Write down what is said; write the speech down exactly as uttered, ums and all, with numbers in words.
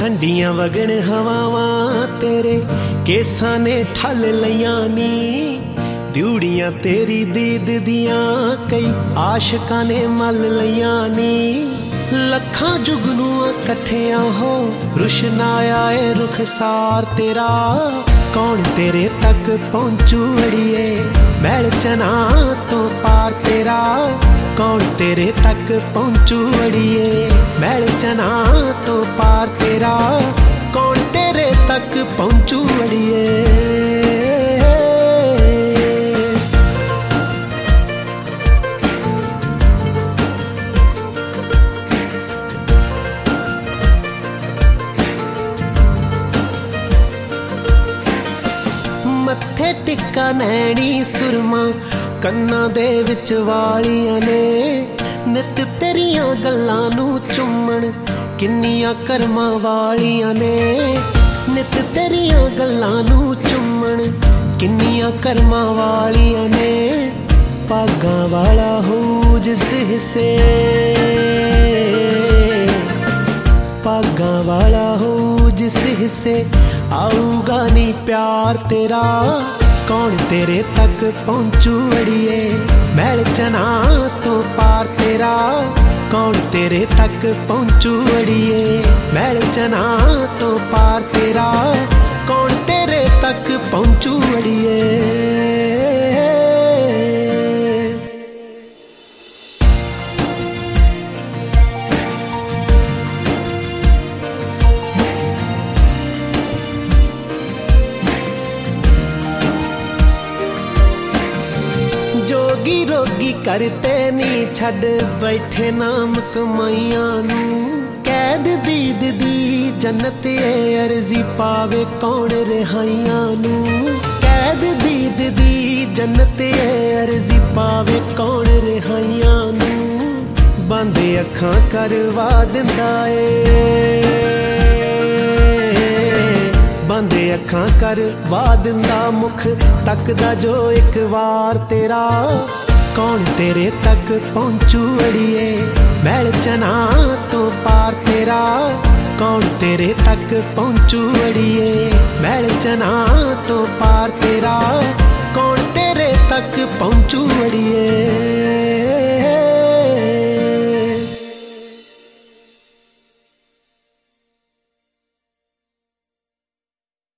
ठंडियां वगण हवावां तेरे केसां ने ठल लईयां नी। दिउड़ियां तेरी दीद दियां कई आशिकां ने मल लईयां नी। लखां जुगनूआं कट्ठियां हो रुशनाया ए रुखसार तेरा। कौन तेरे तक पहुंचू अड़िए मैल चना तो पार तेरा। कौन तेरे तक पहुंचू अड़िए मैल चना तो पार तेरा। कौन तेरे तक पहुंचू अड़िए। मत्थे टिक्का नैनी सुरमा कन्ना दे विच वालियां ने। नित तेरियां गल्लां नूं चुम्मण किन्नियां करमां वालियां ने। नित तेरियां गल्लां नूं चुम्मण किन्नियां करमां वालियां ने। भागां वाला हो जिस हिस्से भागां वाला हो जिस हिस्से आऊगा नी प्यार तेरा। कौन तेरे तक पहुंचू अड़िए मैल चना तो पार तेरा। कौन तेरे तक पहुंचू अड़िए मैल चना तो पार तेरा। कौन तेरे तक पहुंचू अड़िए। जोगी रोगी करते नी छड़ बैठे नाम कमाइयां नू। कैद दीद दी जन्नत ए अर्जी पावे कौन रिहाइयां नू। कैद दीद दी जन्नत ए अर्जी पावे कौन रिहाइयां नू। बंद अखां करवा दिंदा ए बंद अखां करवा दिंदा मुख तकदा जो एक वार तेरा। कौन तेरे तक पहुंचू अड़िए मैल चना तो पार तेरा। कौन तेरे तक पहुंचू अड़िए मैल चना तो पार तेरा। कौन तेरे तक पहुंचू अड़िए।